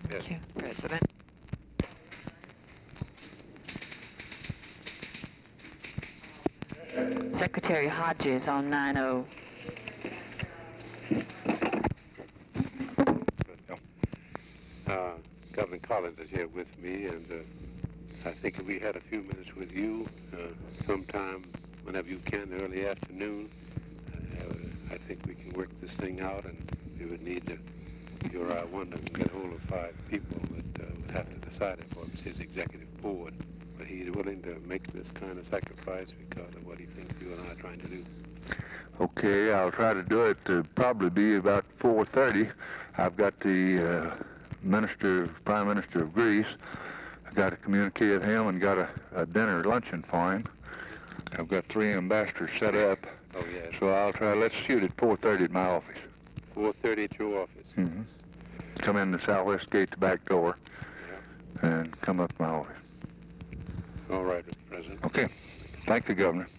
Yes. Thank you, President. Secretary Hodges on 9-0. Governor Collins is here with me, and I think if we had a few minutes with you sometime whenever you can, early afternoon, I think we can work this thing out, and we would need to, you're our one that can get hold of 5 people that would have to decide it for him. It's his executive board, but he's willing to make this kind of sacrifice because of what he thinks you and I are trying to do. Okay, I'll try to do it. Probably be about 4:30. I've got the Prime Minister of Greece. I got to communicate with him and got a dinner luncheon for him. I've got 3 ambassadors set up. Oh, yes. So I'll try. Let's shoot at 4:30 at my office. 4:30 at your office? Mm-hmm. Come in the southwest gate, the back door, and come up to my office. All right, Mr. President. Okay. Thank the Governor.